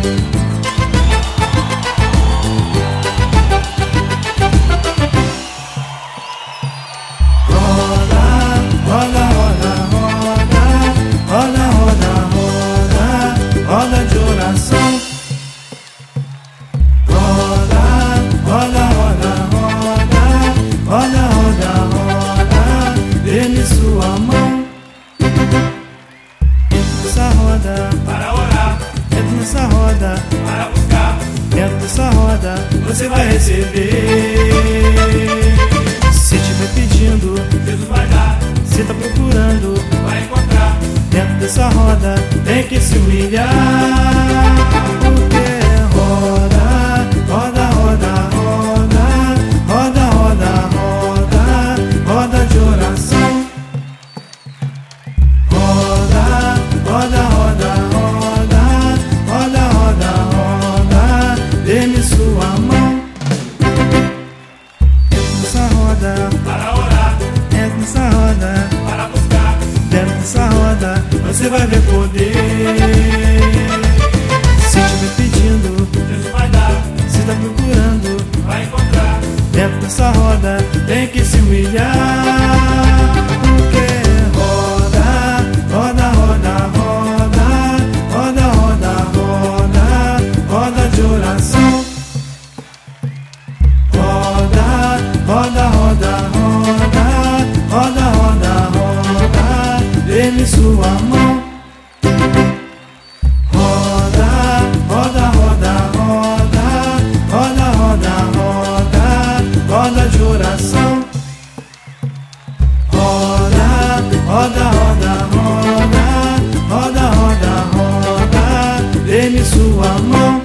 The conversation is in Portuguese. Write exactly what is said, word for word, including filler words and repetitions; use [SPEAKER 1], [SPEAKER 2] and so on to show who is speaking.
[SPEAKER 1] Sua mão, entra nessa roda
[SPEAKER 2] para orar,
[SPEAKER 1] entra nessa roda
[SPEAKER 2] para buscar,
[SPEAKER 1] dentro dessa roda
[SPEAKER 2] você vai receber.
[SPEAKER 1] Se tiver pedindo,
[SPEAKER 2] Jesus vai dar,
[SPEAKER 1] se tá procurando,
[SPEAKER 2] vai encontrar.
[SPEAKER 1] dentro dessa roda tem que se humilhar. Porque roda, roda, roda, roda, roda, roda, roda, roda de oração. Roda, roda, roda, roda, roda, roda, dê-me sua mão. Entra nessa roda
[SPEAKER 2] Para orar,
[SPEAKER 1] entra nessa roda
[SPEAKER 2] para buscar,
[SPEAKER 1] dentro dessa roda você vai ver poder. Se estiver pedindo,
[SPEAKER 2] Jesus vai dar,
[SPEAKER 1] se está procurando,
[SPEAKER 2] vai encontrar.
[SPEAKER 1] dentro dessa roda tem que se humilhar. Porque roda, roda, roda, roda, roda, roda, roda, roda de oração. Roda, roda, roda, roda, roda, roda, roda, dê-me sua mão. Roda, roda, roda, roda, roda, roda, roda, roda de oração. Roda, roda, roda, roda, roda, roda, roda, dê-me sua mão.